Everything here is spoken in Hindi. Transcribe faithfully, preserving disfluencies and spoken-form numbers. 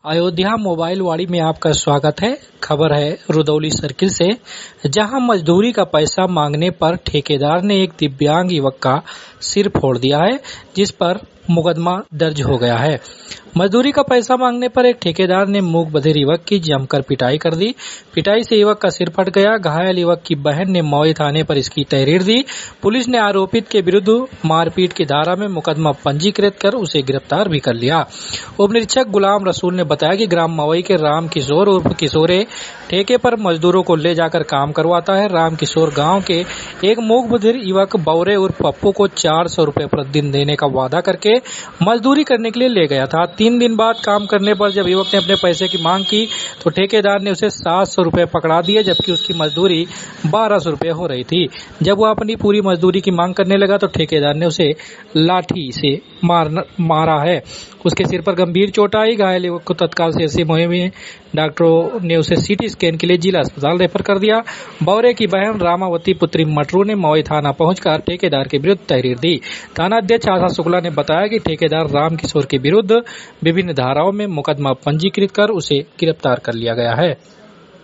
अयोध्या मोबाइल वाड़ी में आपका स्वागत है। खबर है रुदौली सर्किल से, जहां मजदूरी का पैसा मांगने पर ठेकेदार ने एक दिव्यांग युवक का सिर फोड़ दिया है, जिस पर मुकदमा दर्ज हो गया है। मजदूरी का पैसा मांगने पर एक ठेकेदार ने मूक बधिर युवक की जमकर पिटाई कर दी। पिटाई से युवक का सिर फट गया। घायल युवक की बहन ने मौई थाने पर इसकी तहरीर दी। पुलिस ने आरोपित के विरुद्ध मारपीट की धारा में मुकदमा पंजीकृत कर उसे गिरफ्तार भी कर लिया। उप निरीक्षक गुलाम रसूल ने बताया कि ग्राम मवई के राम किशोर उर्फ किशोरे ठेके पर मजदूरों को ले जाकर काम करवाता है। राम किशोर गाँव के एक मूक बधिर युवक बौरे उर्फ पप्पू को चार सौ रूपये प्रतिदिन देने का वादा करके मजदूरी करने के लिए ले गया था। तीन दिन बाद काम करने पर जब युवक ने अपने पैसे की मांग की तो ठेकेदार ने उसे सात सौ रूपये पकड़ा दिए, जबकि उसकी मजदूरी बारह सौ रूपये हो रही थी। जब वह अपनी पूरी मजदूरी की मांग करने लगा तो ठेकेदार ने उसे लाठी से मार मारा है। उसके सिर पर गंभीर चोट आई। घायल युवक को तत्काल से ऐसी मुहिम में डॉक्टरों ने उसे सीटी स्कैन के लिए जिला अस्पताल रेफर कर दिया। बौरे की बहन रामावती पुत्री मटरू ने मौई थाना पहुंचकर ठेकेदार के विरुद्ध तहरीर दी। थाना अध्यक्ष आशा शुक्ला ने बताया कि ठेकेदार राम किशोर के विरुद्ध विभिन्न धाराओं में मुकदमा पंजीकृत कर उसे गिरफ्तार कर लिया गया है।